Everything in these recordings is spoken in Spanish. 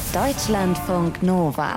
Deutschlandfunk Nova.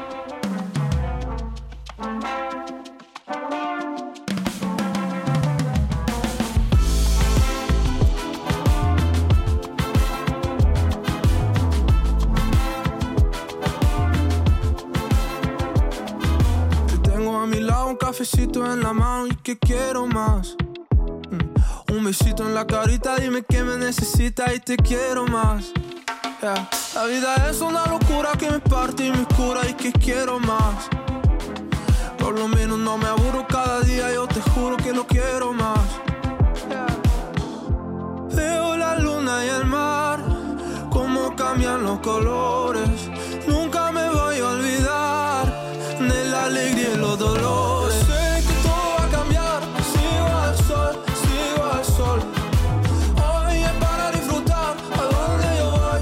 Tengo a mi lado un cafecito en la mano y que quiero más. Un besito en la carita, dime que me necesitas y te quiero más. Yeah. La vida es una locura que me parte y me cura y que quiero más. Por lo menos no me aburro cada día, yo te juro que lo quiero más. Yeah. Veo la luna y el mar, cómo cambian los colores. Nunca me voy a olvidar de la alegría y los dolores. Sé que todo va a cambiar, sigo al sol, sigo al sol. Hoy es para disfrutar, a donde yo voy,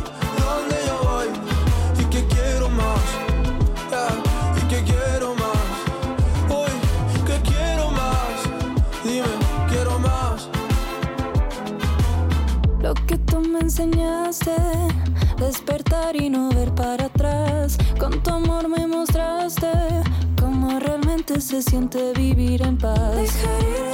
y que quiero más, yeah, y que quiero más. Hoy, que quiero más, dime, quiero más. Lo que tú me enseñaste, despertar y no ver para atrás. Con tu amor me mostraste cómo realmente se siente vivir en paz. Dejar ir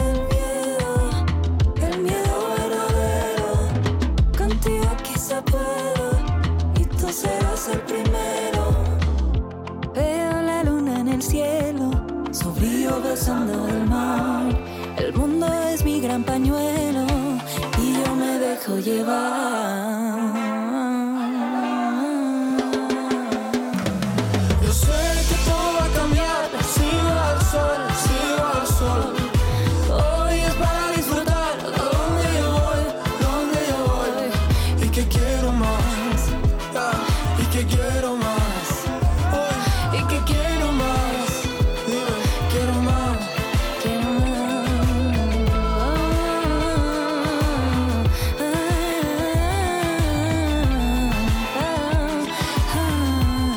el miedo verdadero. Contigo quizá puedo y tú serás el primero. Veo la luna en el cielo, su brillo besando el mar. El mundo es mi gran pañuelo y yo me dejo llevar.